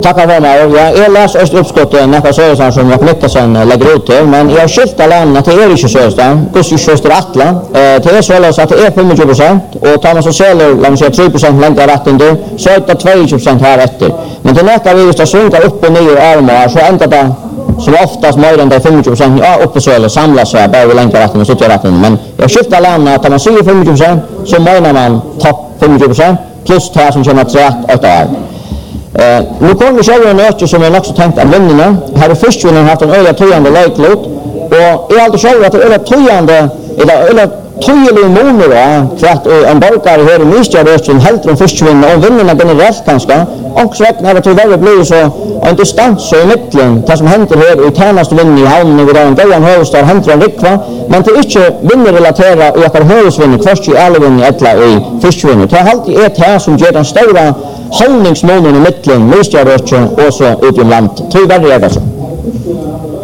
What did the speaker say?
Tackar för mig. Jag läser Österuppskottet nästa södersan som jag Niklasson lägger ut till, men jag skiftar land att det är inte söderstan, kus ju söder Atla. Det är så att det är 25% och tar man så säljer, låt mig säga 3% längre rätten då, så är det 22% här efter. Men det nästa vi just sjunka upp och ner armar så ändrar det som oftast mer än 25% ja upp på söder samlas så bara vi längre rätten och så rätten. Men jag skiftar land att man säger 25% så menar man topp 50% plus det som kommer att rätt ett år. Nu kommer vi själva en öke som jag också tänkt att vinnarna. Här är förstvinnaren haft en öliga tojande läklot. Och jag har alltid själv att det är öliga tojande, eller tojande månader för att en borgare här i Mystjärrösten helt om förstvinnaren och vinnarna generellt kanske. Och så räknar det tyvärr blir så en distans så i mitten. Det som händer här i tjänaste vinnen i hamnen vid en gåan högstad händer en rikva. Men det är inte vinnarrelaterat i att högsvinner kvart i allvinner eller i förstvinnaren. Det är alltid ett här som ger den stora hållningsmånen i mitten, Mystjärrösten och så ut i land. Tyvärr är det så.